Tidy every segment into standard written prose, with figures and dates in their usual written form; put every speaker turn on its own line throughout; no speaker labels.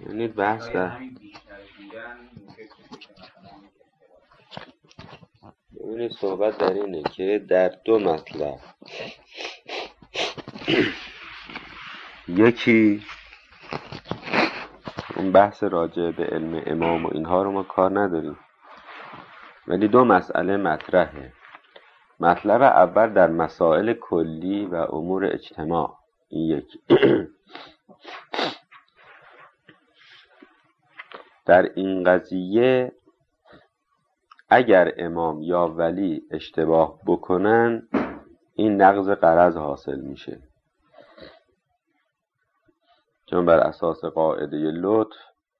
یعنی بحث در این صحبت در اینه که در دو مطلب، یکی اون بحث راجع به علم امام و اینها رو ما کار نداریم، ولی دو مسئله مطرحه. مطلب اول در مسائل کلی و امور اجتماع، این یکی. در این قضیه اگر امام یا ولی اشتباه بکنن این نقض غرض حاصل میشه، چون بر اساس قاعده لطف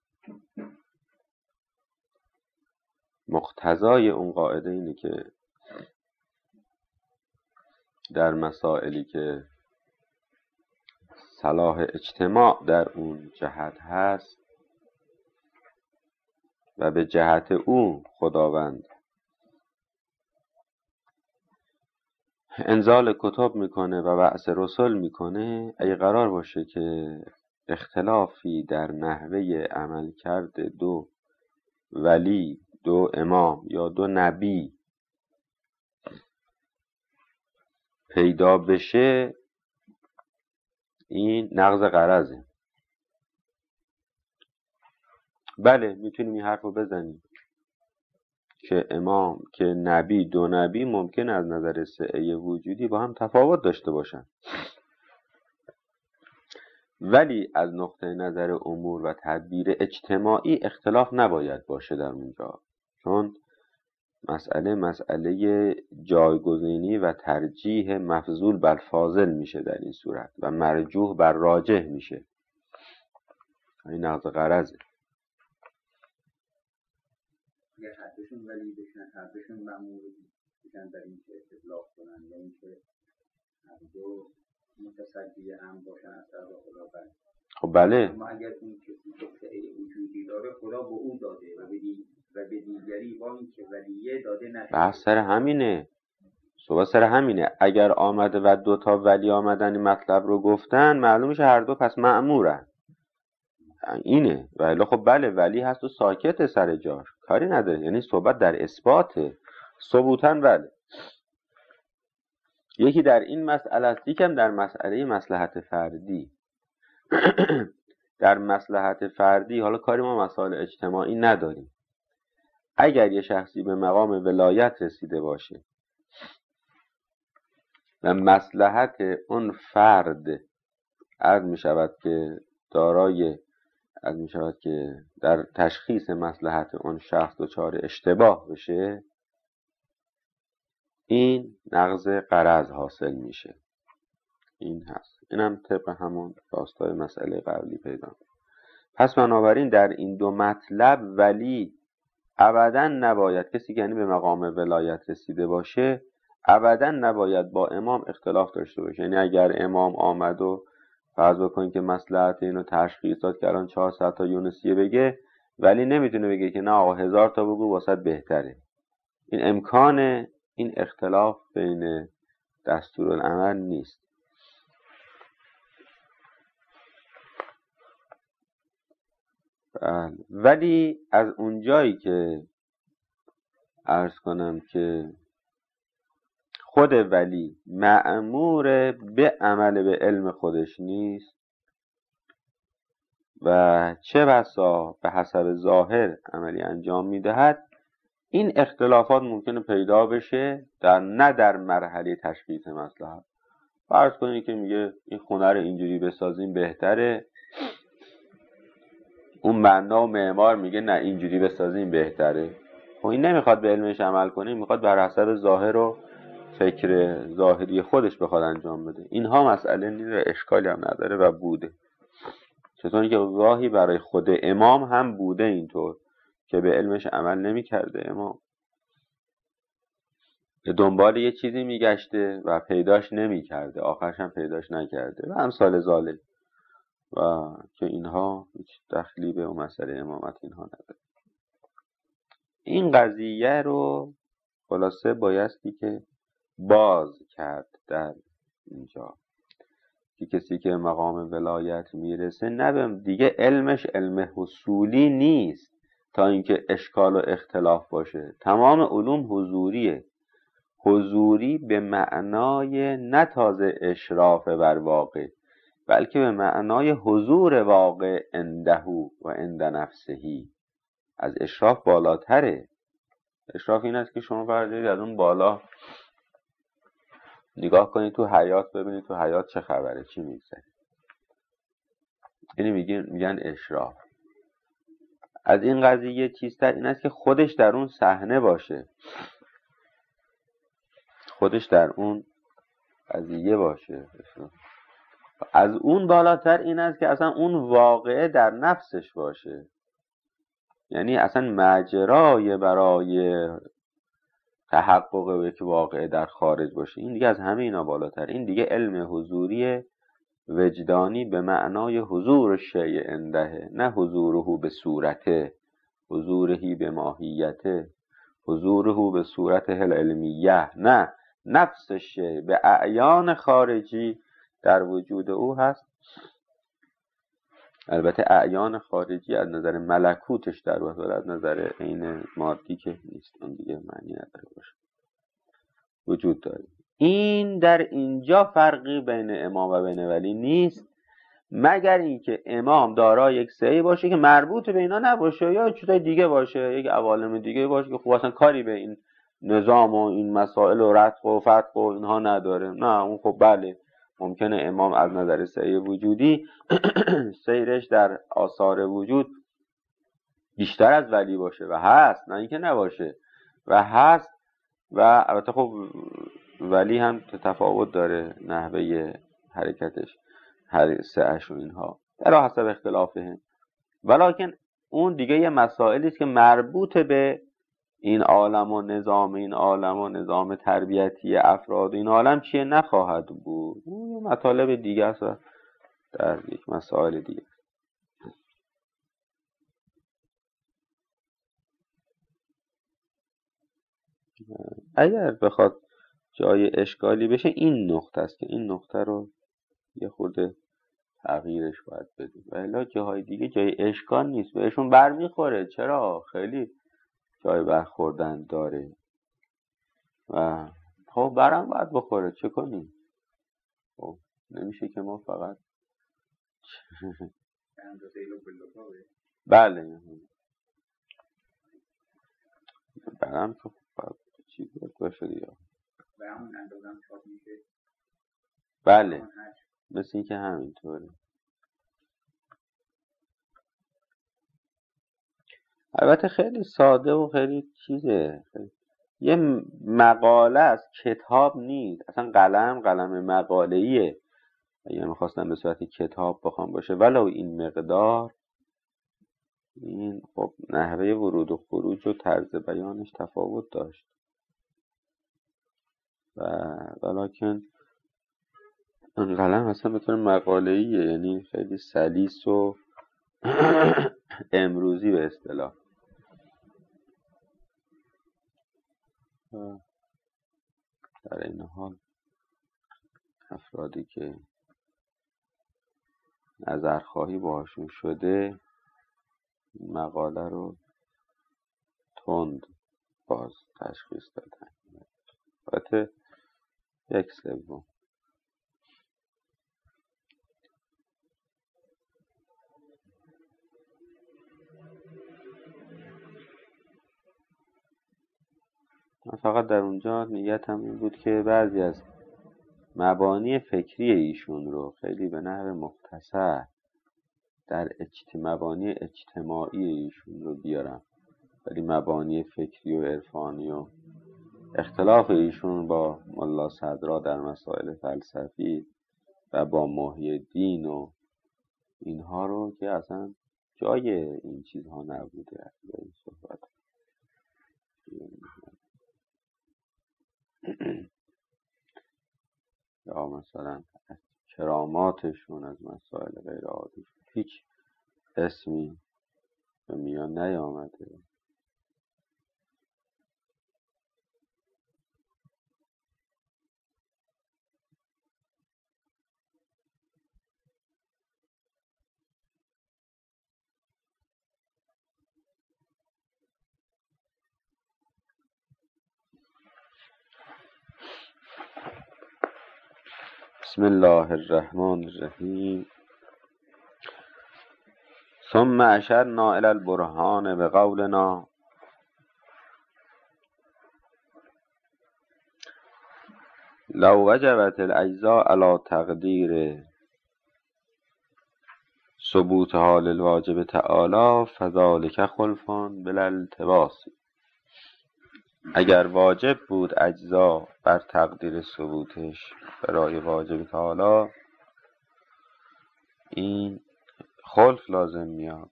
مقتضای اون قاعده اینه که در مسائلی که صلاح اجتماع در اون جهت هست و به جهت او خداوند انزال کتب میکنه و بعث رسول میکنه، اگه قرار باشه که اختلافی در نحوه عمل کرده دو ولی، دو امام یا دو نبی پیدا بشه، این نقض غرضه. بله میتونیم این حرف رو بزنیم که امام که نبی، دو نبی ممکن از نظر سعه وجودی با هم تفاوت داشته باشن، ولی از نقطه نظر امور و تدبیر اجتماعی اختلاف نباید باشه در اونجا، چون مسئله جایگزینی و ترجیح مفضول بر فاضل میشه در این صورت و مرجوح بر راجح میشه. این نقض غرضه.
اگر حدشون ولی بشن، حدشون معمول بشن در این که اطلاق کنن یا این که هر دو متصدی هم باشن از طرف خدا بند.
خب بله،
اما اگر اون کسی توسعه وجودی داره خدا به او داده و به دیگری با این که ولیه داده نشده.
بحث سر همینه، صحبت سر همینه. اگر آمده و دوتا ولی آمدن این مطلب رو گفتن، معلوم میشه هر دو پس مأمورن، اینه. ولی خب بله ولی هست و ساکت سر جاش، کاری نداره، یعنی صحبت در اثباته، ثبوتاً بله. یکی در این مسئله است، یکم در مسئله مصلحت فردی. در مصلحت فردی حالا کاری ما مسائل اجتماعی نداریم. اگر یه شخصی به مقام ولایت رسیده باشه و مصلحت اون فرد عرض می شود که در تشخیص مصلحت اون شخص دچار اشتباه بشه، این نقض غرض حاصل میشه. این هست، اینم طبق همون راستای مسئله قبلی پیدا. پس بنابراین در این دو مطلب ولی ابداً نباید، کسی که یعنی به مقام ولایت رسیده باشه ابداً نباید با امام اختلاف داشته باشه. یعنی اگر امام آمد و فرض بکنید که مصلحت اینو تشخیص داد که الان 400 تا یونسیه بگه، ولی نمیتونه بگه که نه آقا 1000 تا بگو واسط بهتره. این امکان این اختلاف بین دستورالعمل نیست. ولی از اونجایی که عرض کنم که خود ولی مأمور به عمل به علم خودش نیست و چه بسا به حسب ظاهر عملی انجام میدهد، این اختلافات ممکنه پیدا بشه نه در مرحله تشخیص مصلحت. فرض کنید که میگه این خونه رو اینجوری بسازیم بهتره، اون بنا و معمار میگه نه اینجوری بسازیم بهتره. خب این نمیخواد به علمش عمل کنه، میخواد بر حسب ظاهر و فکر ظاهری خودش بخواد انجام بده. اینها مسئله نیست، اشکالی هم نداره و بوده. چطوری که گاهی برای خود امام هم بوده اینطور که به علمش عمل نمیکرده، امام دنبال یه چیزی میگشته و پیداش نمیکرده، آخرش هم پیداش نکرده و امثال ذالک، و که اینها هیچ دخلی به اون مسئله امامت اینها نداره. این قضیه رو خلاصه بایستی که باز کرد در اینجا. که کسی که مقام ولایت میرسه نه دیگه علمش علم حصولی نیست تا اینکه اشکال و اختلاف باشه. تمام علوم حضوریه. حضوری به معنای نه تازه اشراف بر واقع، بلکه به معنای حضور واقع عندهو و عند نفسهی. از اشراف بالاتره. اشراف این است که شما بردارید از اون بالا نگاه کنید تو حیات، ببینید تو حیات چه خبره، چی میگذره. یعنی میگن اشراف. از این قضیه چیزتر این است که خودش در اون صحنه باشه، خودش در اون قضیه باشه. از اون بالاتر این است که اصلا اون واقعه در نفسش باشه، یعنی اصلا ماجرای برای تحقق یک واقعه در خارج باشه. این دیگه از همه اینا بالاتر. این دیگه علم حضوری وجدانی به معنای حضور شیء عنده، نه حضوره به صورته، حضورهی به ماهیته، حضوره به صورته العلمیه، نه، نفس شیء به اعیان خارجی در وجود او هست. البته اعیان خارجی از نظر ملکوتش در وجود، از نظر عین مادی که نیست، اون دیگه معنی نداره باشه، وجود داره. این در اینجا فرقی بین امام و بین ولی نیست، مگر اینکه امام دارای یک سعی باشه که مربوط به اینا نباشه، یا چیزای دیگه باشه، یک عوالم دیگه باشه که خب اصلا کاری به این نظام و این مسائل و رتق و فتق و اینها نداره. نه اون خب بله ممکنه امام از نظر سعی وجودی سیرش در آثار وجود بیشتر از ولی باشه و هست، نه اینکه نباشه و هست. و البته خب ولی هم تفاوت داره نحوه حرکتش، هر سعش و اینها در حسب اختلافه، ولیکن اون دیگه یه مسائلی است که مربوط به این عالم و نظام، این عالم و نظام تربیتی افراد این عالم چیه نخواهد بود. اون مطالب دیگه است در یک مسائل دیگه. اگر بخواد جای اشکالی بشه این نقطه است که این نقطه رو یه خورده تغییرش باید بدیم، و الا جاهای دیگه جای اشکال نیست، بهشون برمیخوره. چرا؟ خیلی جای برخوردن داره و خب برم باید بخوره، چه کنیم؟ خب نمیشه که ما فقط بله برم که چی باشه دیگه. بله مثل این که همینطوره. البته خیلی ساده و خیلی چیزه، یه مقاله است، کتاب نیست اصلا. قلم مقاله‌ایه. اگه میخواستم به صورت کتاب بخوام باشه ولو این مقدار، این خب نحوه ورود و خروج و طرز بیانش تفاوت داشت و ولیکن اون قلم اصلا به طور مقاله‌ایه، یعنی خیلی سلیس و امروزی به اصطلاح. در این حال افرادی که نظرخواهی باهاشون شده مقاله رو تند باز تشخیص دادن. البته 1/3 من فقط در اونجا نیتم این بود که بعضی از مبانی فکری ایشون رو خیلی به نحو مختصر در مبانی اجتماعی ایشون رو بیارم، ولی مبانی فکری و عرفانی و اختلاف ایشون با ملا صدرا در مسائل فلسفی و با محی الدین و اینها رو که اصلا جای این چیزها نبوده این صحبت. یا مثلا کراماتشون از مسائل غیر عادی هیچ اسمی به میان نیامده. بسم الله الرحمن الرحیم. ثم اشرنا الی البرهان بقولنا لو وجبت الاجزاء على تقدیر ثبوتها للواجب تعالی فذلک خلفان بلا التباس. اگر واجب بود اجزا بر تقدیر ثبوتش برای واجب تعالی، این خلف لازم میاد.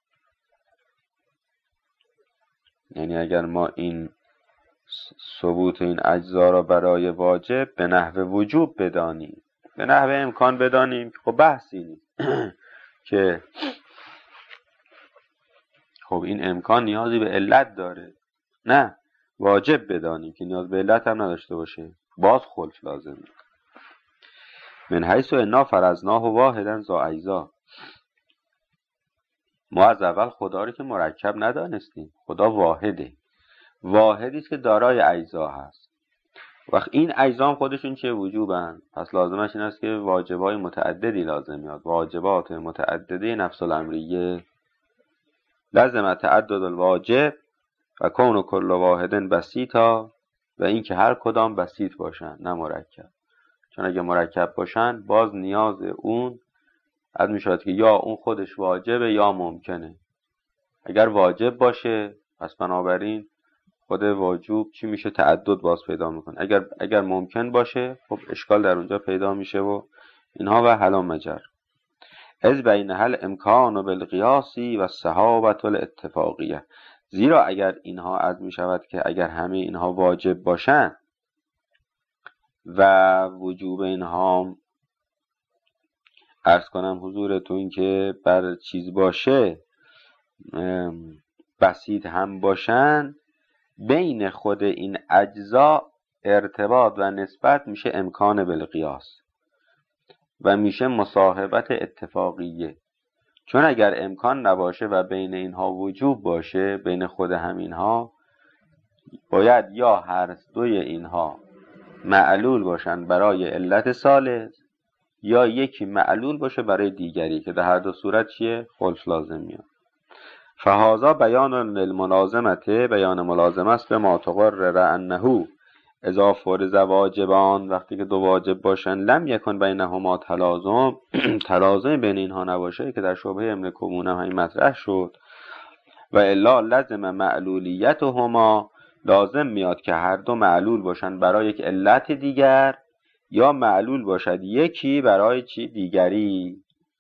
یعنی اگر ما این ثبوت این اجزا را برای واجب به نحو وجوب بدانیم، به نحو امکان بدانیم، خب بحثی نیست که خب این امکان نیازی به علت داره، نه، واجب بدانیم که نیاز به علت هم نداشته باشه، باز خلف لازمه. من حیث انا فرضناه واحدا ذا اجزا. ما از اول خدا رو که مرکب ندانستیم، خدا واحده، واحدی است که دارای اجزا هست. وقت این اجزا هم خودشون چه وجوبن، پس لازمش این است که واجبای متعددی لازم میاد، واجبات متعدده نفس الامریه. لازم تعدد الواجب و کون کل واحد بسیطا، و این که هر کدام بسیط باشن نه مرکب. چون اگه مرکب باشن باز نیاز اون از میشود که یا اون خودش واجبه یا ممکنه. اگر واجب باشه پس بنابراین خود واجب چی میشه؟ تعدد باز پیدا میکنه. اگر ممکن باشه خب اشکال در اونجا پیدا میشه و اینها و حلا مجر. از بین حل امکان و بالقیاسی و صحابت الاتفاقیه. زیرا اگر اینها از میشود که اگر همه اینها واجب باشن و وجوب اینها عرض کنم حضورتون که بر چیز باشه بسیط هم باشن، بین خود این اجزا ارتباط و نسبت میشه امکان بالقیاس و میشه مصاحبت اتفاقیه. چون اگر امکان نباشه و بین اینها وجوب باشه، بین خود همینها باید یا هر دوی اینها معلول باشن برای علت ثالث، یا یکی معلول باشه برای دیگری، که در هر دو صورت چیه؟ خلف لازم میاد. فهذا بیان للملازمت، بیان ملازمه است به ما تقرر انه اذا فرض واجبان، وقتی که دو واجب باشن، لم یکن بینهما تلازم، تلازم بین اینها نباشه، که در شبهه املکمون هم همین مطرح شد. و الا لازم معلولیتهما، لازم میاد که هر دو معلول باشن برای یک علت دیگر، یا معلول باشد یکی برای چی دیگری.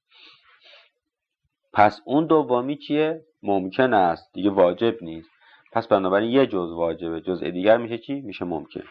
پس اون دومی چیه؟ ممکن است دیگه، واجب نیست. پس بنابراین یه جزء واجبه، جزء دیگر میشه چی؟ میشه ممکن.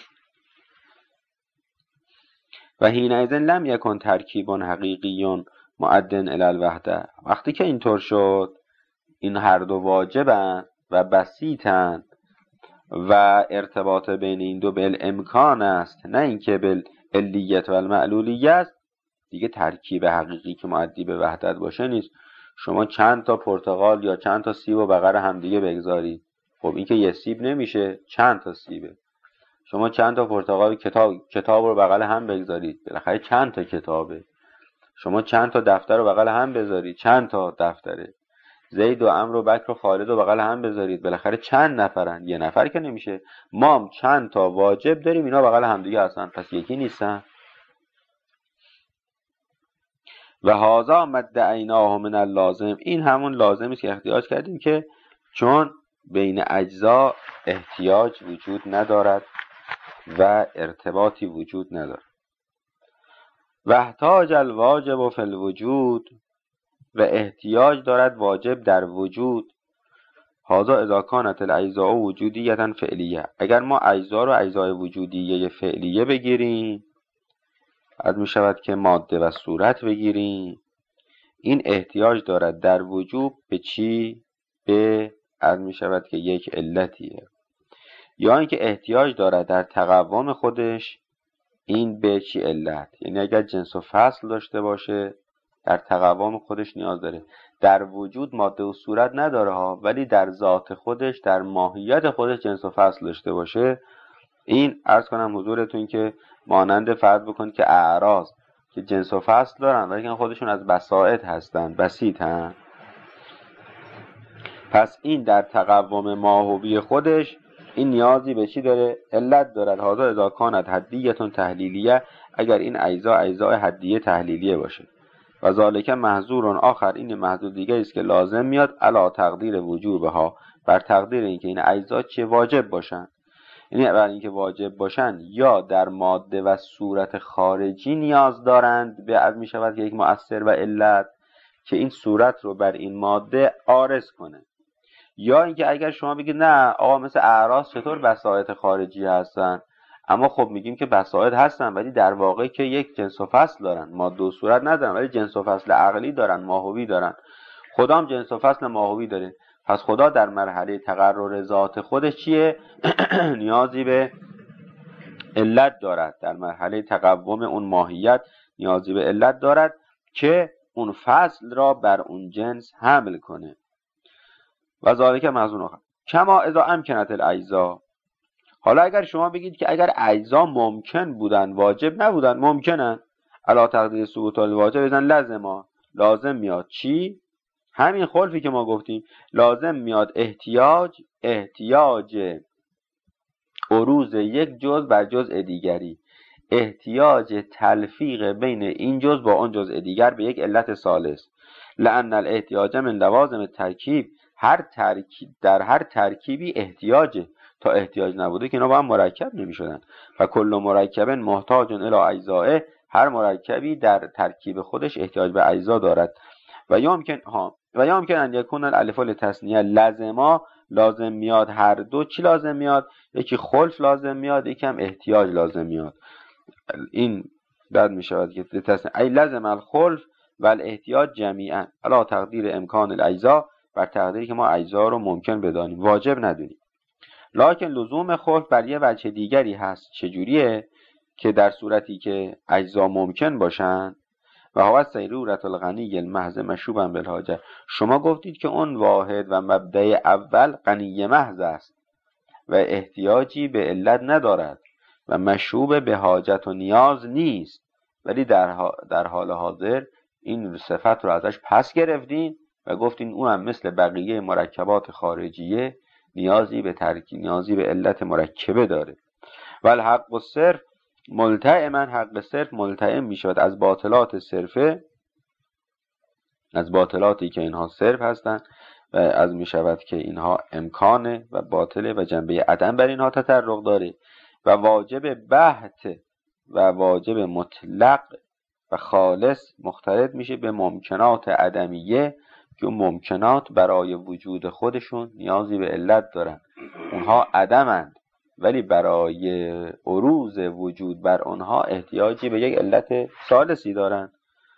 و حینئذ لم یکن ترکیب حقیقی مؤدن الی الوحده. وقتی که اینطور شد، این هر دو واجبن و بسیطن و ارتباط بین این دو بالامکان است، نه اینکه بالعلیت و المعلولیت، دیگه ترکیب حقیقی که مؤدی به وحدت باشه نیست. شما چند تا پرتقال یا چند تا سیب و بغل هم دیگه بگذارید، خب این که یه سیب نمیشه، چند تا سیبه. شما چند تا پرتقال کتاب رو بغل هم بگذارید، بالاخره چند تا کتابه. شما چند تا دفتر رو بغل هم بذارید، چند تا دفتره. زید و عمرو و بکر و خالد رو بغل هم بذارید، بالاخره چند نفرن؟ یه نفر که نمیشه. ما هم چند تا واجب داریم، اینا بغل هم دیگه هستن، پس یکی نیستن. و هذا مدعیناه من اللازم، این همون لازمی است که احتیاج کردیم، که چون بین اجزا احتیاج وجود ندارد و ارتباطی وجود ندارد. و احتاج الواجب فی الوجود، و احتیاج دارد واجب در وجود. هذا اذا كانت الاجزاء وجودیه فعلیه. اگر ما اجزا رو اجزای وجودیه فعلیه بگیریم، از می شود که ماده و صورت بگیریم، این احتیاج دارد در وجوب به چی؟ به از می شود که یک علتیه. یا اینکه احتیاج دارد در تقوم خودش، این به چی؟ علت. یعنی اگر جنس و فصل داشته باشه، در تقوم خودش نیاز داره. در وجود ماده و صورت نداره ها، ولی در ذات خودش، در ماهیت خودش جنس و فصل داشته باشه، این عرض کنم حضورتون که مانند فرض بکنید که اعراض که جنس و فصل دارن ولی خودشون از بساط هستن، بسیط هستن. پس این در تقوم ماهوی خودش این نیازی به چی داره؟ علت دارد. هذا اذا کانت حدیه تحلیلیه، اگر این اجزاء حدیه تحلیلیه باشه. و ذالک محظور آخر، این محظور دیگه است که لازم میاد علی تقدیر وجوبها، بر تقدیر اینکه این اجزا چه واجب باشن. یعنی بر اینکه واجب باشن یا در ماده و صورت خارجی نیاز دارند به از می شود که یک مؤثر و علت که این صورت رو بر این ماده عارض کنه، یا اینکه اگر شما بگید نه آقا مثل اعراض چطور بساط خارجی هستن، اما خب میگیم که بساط هستن ولی در واقع که یک جنس و فصل دارن، ماده و صورت ندارن ولی جنس و فصل عقلی دارن، ماهوی دارن. خدا هم جنس و فصل ماهوی داره. پس خدا در مرحله تقرر ذات خودش چیه؟ نیازی به علت دارد. در مرحله تقوم اون ماهیت نیازی به علت دارد که اون فصل را بر اون جنس حمل کنه. و ذالک محظور آخر کما اذا امکنت الاجزا. حالا اگر شما بگید که اگر اجزا ممکن بودن واجب نبودن، ممکنن، علی تقدیر ثبوت الواجب بزن لازم میاد چی؟ همین خلفی که ما گفتیم. لازم میاد احتیاج عروض یک جزء بر جزء دیگری، احتیاج تلفیق بین این جزء با اون جزء دیگر به یک علت ثالث. لأن الاحتیاج من لوازم ترکیب، در هر ترکیبی احتیاجه. تا احتیاج نبوده که اینا با هم مرکب نمی‌شدن. و کل مرکب محتاج الی اجزاء، هر مرکبی در ترکیب خودش احتیاج به اجزا دارد. و یمکن ان یکون الالف للتثنیه لازم میاد هر دو. چی لازم میاد؟ یکی خلف لازم میاد، یکی هم احتیاج لازم میاد. این بعد میشود که للتثنیه ای لازم الخلف و الاحتیاج جمیعا علی تقدیر امکان الاجزا، بر تقدیری که ما اجزا رو ممکن بدانیم، واجب ندونیم. لکن لزوم خلف بر یه وجه دیگری هست. چجوریه؟ که در صورتی که اجزا ممکن باشن و هو سیرورة الغنی المحض مشوبا بالحاجه. شما گفتید که اون واحد و مبدأ اول غنی محض است و احتیاجی به علت ندارد و مشوب به حاجت و نیاز نیست، ولی در حال حاضر این صفت رو ازش پس گرفتین و گفتین اون هم مثل بقیه مرکبات خارجیه نیازی به علت مرکبه داره. و الحق و صرف ملتئما، حق صرف ملتئم میشود از باطلات صرفه، از باطلاتی که اینها صرف هستند و از میشود که اینها امکانه و باطله و جنبه عدم بر اینها تطرق داره. و واجب بحت و واجب مطلق و خالص مختلط میشه به ممکنات عدمیه که ممکنات برای وجود خودشون نیازی به علت دارن. اونها عدمند ولی برای عروض وجود بر اونها احتیاجی به یک علت ثالثی دارن.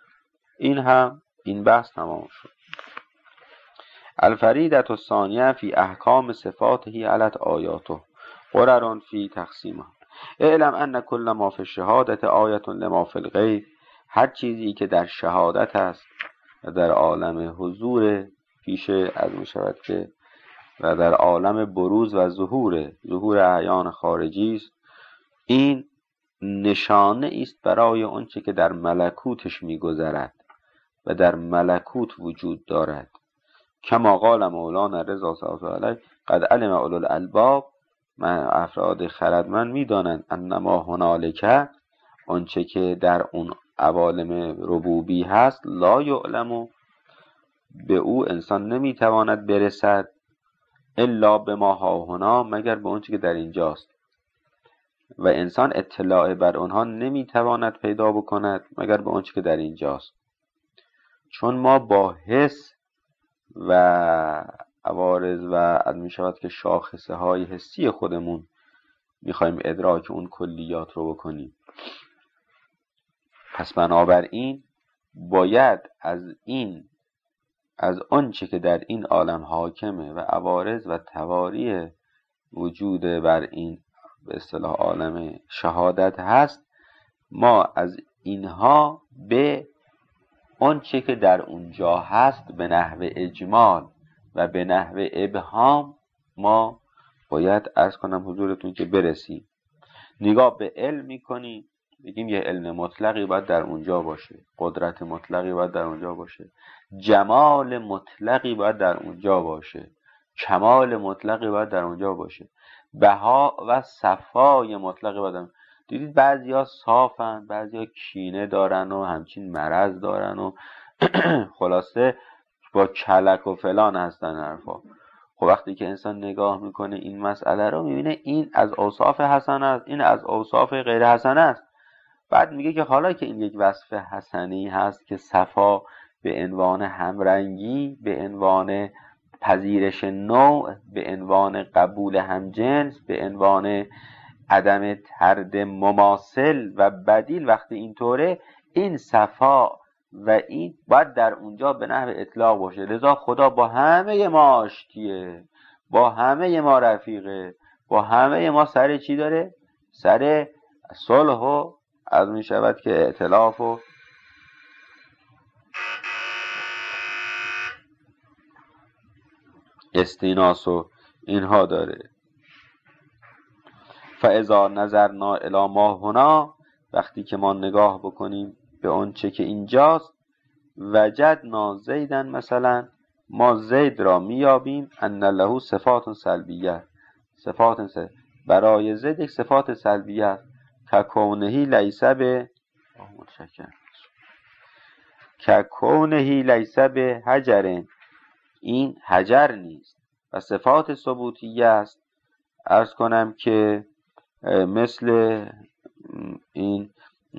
این بحث تمام شد. الفریدة الثانیه فی احکام صفاته علت آیاته قرر فی تقسیمها. اعلم ان کل ما فی الشهادة آیة لما فی الغیب. هر چیزی که در شهادت است و در عالم حضور پیش از می شود که و در عالم بروز و ظهور اعیان خارجی است، این نشانه است برای آنچه که در ملکوتش می‌گذرد و در ملکوت وجود دارد. کما قال مولانا رضا صلی الله علیه قد علم اولو الالباب، من افراد خردمند می‌دانند انما هنالک، آنچه که در اون عوالم ربوبی هست، لا یعلم، به او انسان نمیتواند برسد، الا بما هاهنا، مگر به اون چیزی که در اینجاست، و انسان اطلاع بر آنها نمیتواند پیدا بکند مگر به اون چیزی که در اینجاست. چون ما با حس و عوارض و از می شود که شاخصه های حسی خودمون میخوایم ادراک اون کلیات رو بکنیم. پس بنابراین باید از آنچه که در این عالم حاکمه و عوارض و تواری وجود بر این به اصطلاح عالم شهادت هست، ما از اینها به آنچه که در اونجا هست به نحو اجمال و به نحو ابهام ما باید عرض کنم حضورتون که برسیم. نگاه به علم میکنیم بگیم یه علم مطلقی باید در اونجا باشه، قدرت مطلقی باید در اونجا باشه، جمال مطلقی باید در اونجا باشه، کمال مطلقی باید در اونجا باشه، بها و صفای مطلقی باید در... دیدید بعضیا صافن، بعضیا کینه دارن و همچین مرض دارن و خلاصه با کلک و فلان هستن حرفا. خب وقتی که انسان نگاه میکنه این مسئله رو میبینه این از اوصاف حسن است، این از اوصاف غیر حسن است. بعد میگه که حالا که این یک وصف حسنی هست که صفا به عنوان همرنگی، به عنوان پذیرش نوع، به عنوان قبول همجنس، به عنوان عدم طرد مماثل و بدیل، وقتی اینطوره این صفا و این باید در اونجا به نحو اطلاق باشه. لذا خدا با همه ما آشتیه، با همه ما رفیقه، با همه ما سر چی داره؟ سر صلح و از می شود که ائتلاف و استیناس و اینها داره. فاذا نظرنا الی ما هنا، وقتی که ما نگاه بکنیم به اون چه که اینجاست، وجدنا زیدن، مثلا ما زید را میابیم ان له صفات سلبیه، برای زید یک صفات سلبیه است، ککونهی لیس به ککونهی لیس به حجر، این حجر نیست. و صفات ثبوتیه است، عرض کنم که مثل این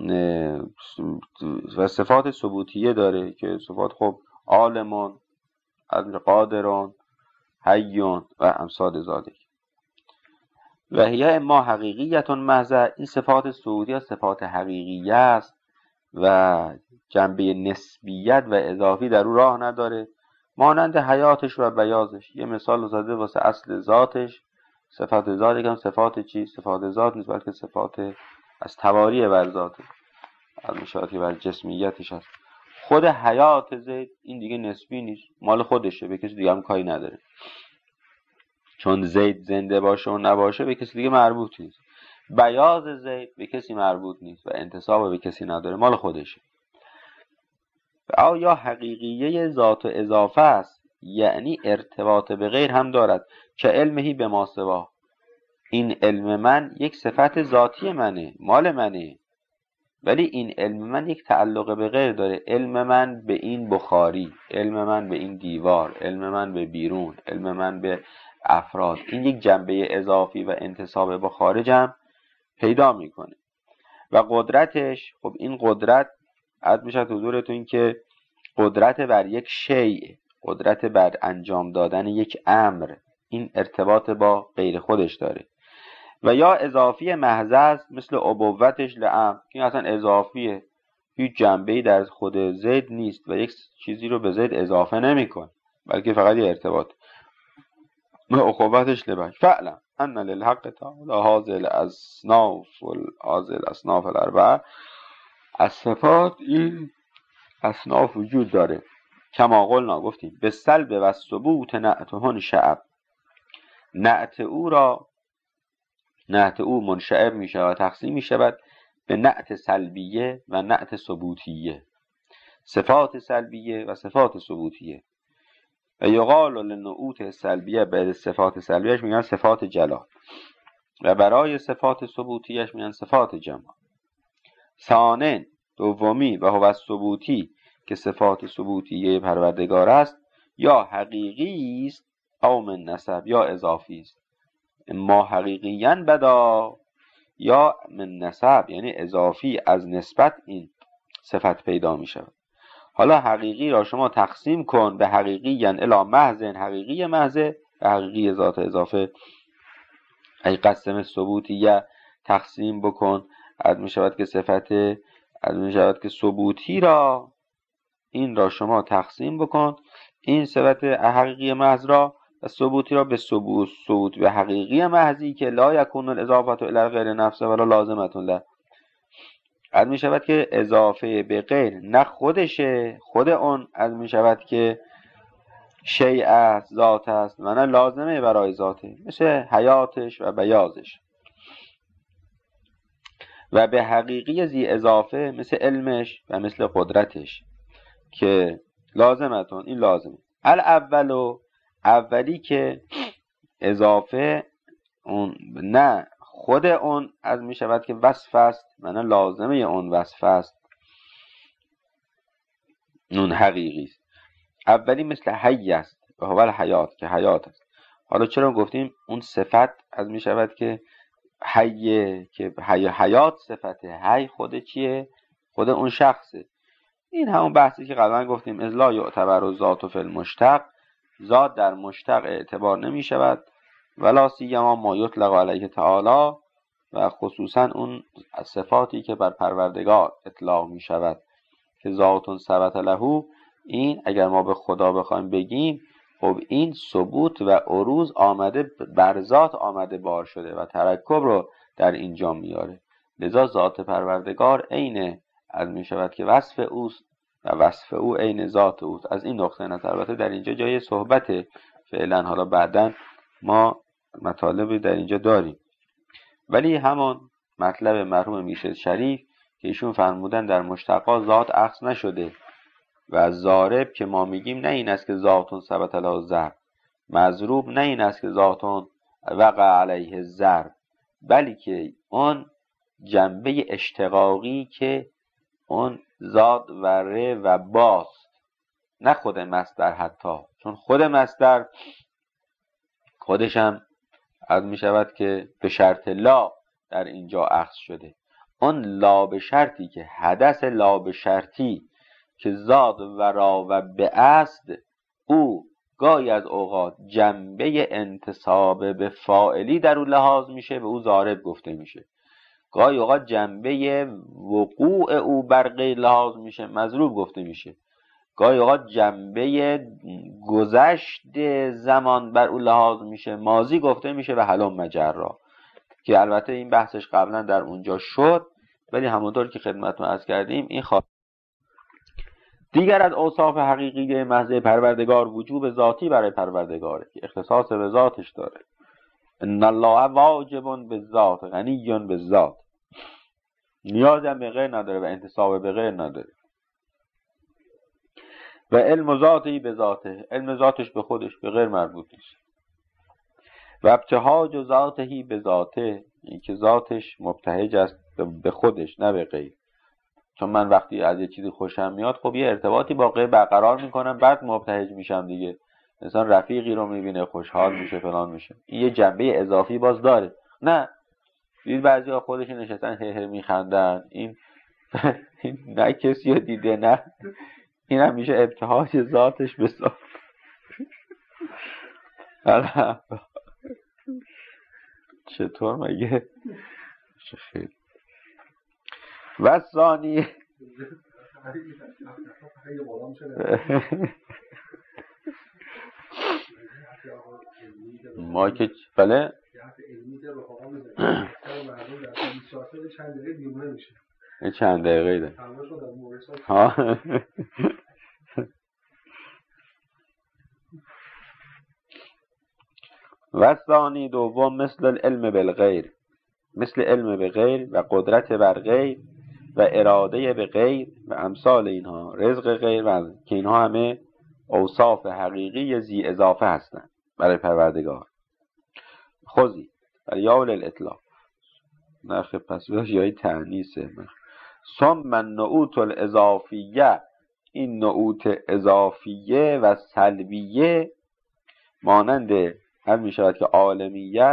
و صفات ثبوتیه داره که صفات خب عالمون، قادرون، حیون و امثال ذالک. و هی اما حقیقیتون محض، این صفات ثبوتیه صفات حقیقیه است و جنبه نسبیت و اضافی در او راه نداره، مانند حیاتش و بیازش. یه مثال زده واسه اصل ذاتش، صفات ذات، هم صفات چی؟ صفات ذات نیست بلکه صفات از تواریه بر ذاته، از مشاهدی بر جسمیتش هست. خود حیات زید این دیگه نسبی نیست، مال خودشه، به کسی دیگه هم کاری نداره. چون زید زنده باشه و نباشه به کسی دیگه مربوط نیست. بیاض زید به کسی مربوط نیست و انتساب به کسی نداره، مال خودشه. یا حقیقیه ذات و اضافه است، یعنی ارتباط به غیر هم دارد، که علمهی به ما سوا، این علم من یک صفت ذاتی منه، مال منه، ولی این علم من یک تعلق به غیر داره. علم من به این بخاری، علم من به این دیوار، علم من به بیرون، علم من به افراد، این یک جنبه اضافی و انتساب به خارج هم پیدا میکنه. و قدرتش، خب این قدرت عد میشه حضورتون که قدرت بر یک شیء، قدرت بر انجام دادن یک امر، این ارتباط با غیر خودش داره. و یا اضافی محض است، مثل ابوتش لامر، این اصلا اضافیه، هیچ جنبه‌ای در خود زید نیست و یک چیزی رو به زید اضافه نمی‌کنه، بلکه فقط یه ارتباط. ما اخوتش لبش فعلا ان للحق تعالی هذه الاصناف الاربعه، از صفات این اصناف وجود داره. کما قلنا، گفتیم به سلب و ثبوت نعتهن شعب، نعت او منشعب می شود، تقسیم می شود به نعت سلبیه و نعت ثبوتیه، صفات سلبیه و صفات ثبوتیه. و یقال للنعوت سلبیه، به صفات سلبیهش میگن صفات جلال و برای صفات ثبوتیش میگن صفات جمال. ثانن، دومی، و هو ثبوتی، که صفات ثبوتیه پروردگار است، یا حقیقی است او من نسب، یا اضافی است، ما حقیقیاً بدا یا من نسب، یعنی اضافی از نسبت این صفت پیدا می شود. حالا حقیقی را شما تقسیم کن به حقیقی الی محض، حقیقی محض و حقیقی ذات اضافه. ای قسم ثبوتیه تقسیم بکن، از می شود که صفت، از می شود که ثبوتی را، این را شما تقسیم بکن، این صفت حقیقی محض را و ثبوتی را به ثبوت به حقیقی محضی که لا یکون الاضافه الی غیر نفسه ولا لازمه له. از می شود که اضافه به غیر نه خودشه، خود اون از می شود که شیء است، ذات است، و نه لازمه برای ذاته، مثل حیاتش و بیازش. و به حقیقی ذی اضافه مثل علمش و مثل قدرتش که لازمتون، این لازمه. الاولو، اولی که اضافه اون نه خود اون از می شود که وصف است، معنی لازمه اون وصف است، اون حقیقی است. اولی مثل حی است و هو الحیات، که حیات است. حالا چرا گفتیم اون صفت از می شود که حیه، که حیات صفته، حی خود چیه؟ خود اون شخصه. این همون بحثی که قبلا گفتیم، از لا یعتبر و ذات فی المشتق، ذات در مشتق اعتبار نمی شود، ولا سیما ما یطلق علیه تعالی، و خصوصا اون صفاتی که بر پروردگار اطلاق می شود که ذات ثبت له. این اگر ما به خدا بخوایم بگیم، خب این ثبوت و عروض آمده بر ذات آمده بار شده و ترکب رو در اینجا میاره. لذا ذات پروردگار عین از می شود که وصف اوست و وصف او عین ذات اوست. از این نقطه نظر البته در اینجا جای صحبت فعلا، حالا بعداً ما مطالبی در اینجا داریم، ولی همون مطلب مرحوم میرشد شریف که ایشون فرمودن در مشتقا ذات اخذ نشده و ضارب که ما میگیم نه این است که ذاتون ثبت له ضرب، مضروب نه این است که ذاتون وقع علیه ضرب، بلکه اون جنبه اشتقاقی که اون ذات و ره و باست، نه خود مصدر حتی، چون خود مصدر خودش هم از می شود که به شرط لا در اینجا اخذ شده. اون لا به شرطی که حدث لا به شرطی که زاد و را و به است، او گاهی از اوقات جنبه انتصاب به فاعلی در او لحاظ میشه، به او ضارب گفته میشه. گاهی اوقات جنبه وقوع او بر غیر لحاظ میشه، مضروب گفته میشه. گاهی اوقات جنبه گذشت زمان بر او لحاظ میشه، ماضی گفته میشه و هلم مجرا، که البته این بحثش قبلا در اونجا شد، ولی همونطور که خدمتتون عرض کردیم این دیگر از اوصاف حقیقی محض پروردگار وجوب ذاتی برای پروردگاره که اختصاص به ذاتش داره. ان الله واجب بالذات غنی بالذات، نیاز هم به غیر نداره و انتساب به غیر نداره. و علم ذاتی به ذاته، علم ذاتش به خودش به غیر مربوط نیست. و ابتهاج ذاته به ذاته، این که ذاتش مبتهج است به خودش نه به غیر. چون من وقتی از یه چیزی خوشم میاد، خب یه ارتباطی با غیر برقرار میکنم، بعد مبتهج میشم دیگه. مثلا رفیقی رو میبینه خوشحال میشه فلان میشه، این یه جنبه اضافی باز داره. نه دید بعضی‌ها خودشون نشستن هه هه میخندن، این نه کسی رو دیده، نه این هم میشه ابتهاج ذاتش به ذات. چطور مگه؟ خیلی. و ثانی ما که بله چند دقیقه ده ها. و ثانی دوم مثل العلم بالغیر، مثل علم به غیر و قدرت بر غیر و اراده به غیر و امثال اینها، رزق غیر، و که اینها همه اوصاف حقیقی ذی اضافه هستند برای پروردگار. خوزی برای یاول الاطلاق نخ پس یای تعنیسه. ثم النعوت الاضافیه، این نعوت اضافیه و سلبیه مانند هم می شود که عالمیت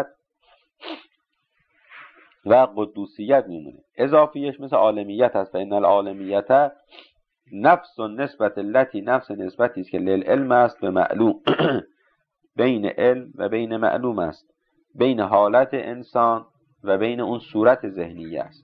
و قدوسیت میمونه. اضافیش مثل عالمیت هست، فإن العالمیت نفس نسبت التي، نفس نسبتی است که للعلم است به معلوم، بین علم و بین معلوم است، بین حالت انسان و بین اون صورت ذهنی است.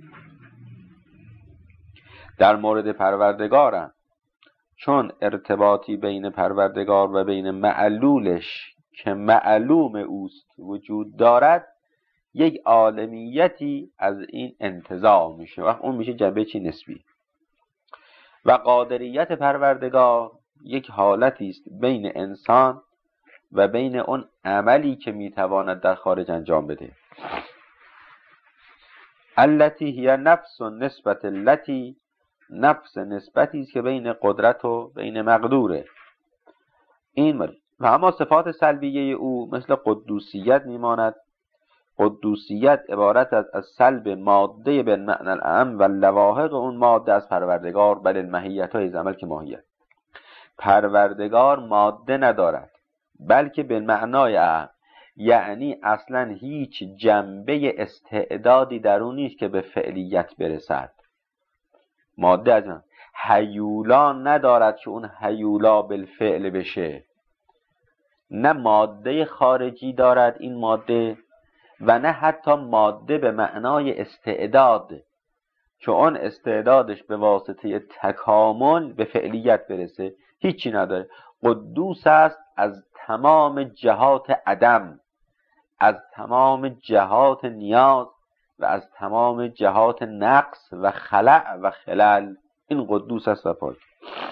در مورد پروردگارم چون ارتباطی بین پروردگار و بین معلولش که معلوم اوست وجود دارد، یک عالمیتی از این انتزاع میشه، وقت اون میشه جنبه چی نسبی. و قادریت پروردگار یک حالتی است بین انسان و بین اون عملی که میتواند در خارج انجام بده. التی هی نفس نسبت التی، نفس نسبتی است که بین قدرت و بین مقدوره. این و اما صفات سلبیه او مثل قدوسیت میماند. قدوسیت عبارت از سلب ماده به معنی الاعم و لواحق اون ماده از پروردگار، بل الماهیت های عمل که ماهیت. پروردگار ماده ندارد بلکه به معنای اعم، یعنی اصلا هیچ جنبه استعدادی در اون نیست که به فعلیت برسد. ماده از من هیولا ندارد که اون هیولا بالفعل بشه، نه ماده خارجی دارد این ماده و نه حتی ماده به معنای استعداد که اون استعدادش به واسطه تکامل به فعلیت برسه، هیچی نداره. قدوس است از تمام جهات عدم، از تمام جهات نیاز و از تمام جهات نقص و خلع و خلل. این قدوس است و پاک.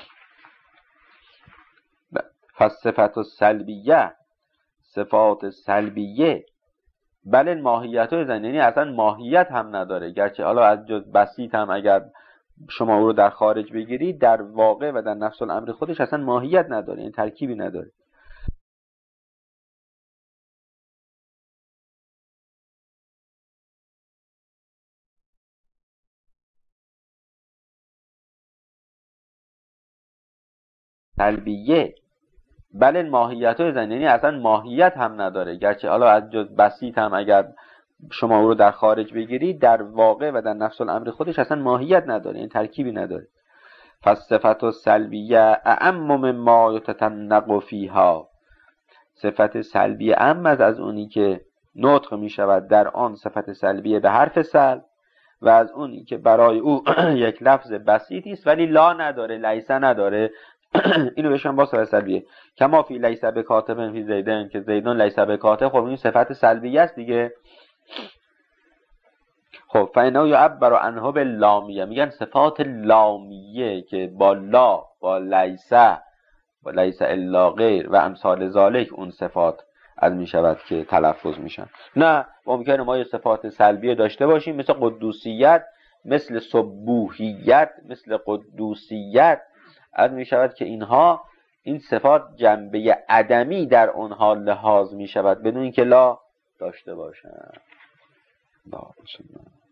فصفت سلبیه، صفات سلبیه، بله ماهیت های زن، یعنی اصلا ماهیت هم نداره، گرچه حالا از جز بسیط هم اگر شما او رو در خارج بگیرید در واقع و در نفس الامر خودش اصلا ماهیت نداره، این ترکیبی نداره. سلبیه، بله ماهیت های زن، یعنی اصلا ماهیت هم نداره، گرچه حالا از جز بسیط هم اگر شما او رو در خارج بگیرید در واقع و در نفس الامر خودش اصلا ماهیت نداره، این ترکیبی نداره. پس صفت سلبیه اعم مما یتطنق فیها، صفت سلبیه اعم از اونی که نطق می شود در آن صفت سلبیه به حرف سلب و از اونی که برای او یک لفظ بسیطی است ولی لا نداره، لیسه نداره. اینو بهشون با صفت سلبیه. کما فی لیسه بکاتب فی زیدن، که زیدون لیسه بکاتب، خب این صفت سلبیه است دیگه. خب فإنه یعبر عنه باللامیه، میگن صفات لامیه که با لا، با لیسه، با لیسه الا غیر و امثال ذالک اون صفات از می شود که تلفظ میشن. نه ممکنه ما یه صفات سلبیه داشته باشیم مثل قدوسیت، مثل سبوحیت، مثل قدوسیت، از می شود که اینها، این صفات جنبه عدمی در اونها لحاظ می شود بدون اینکه لا داشته باشن.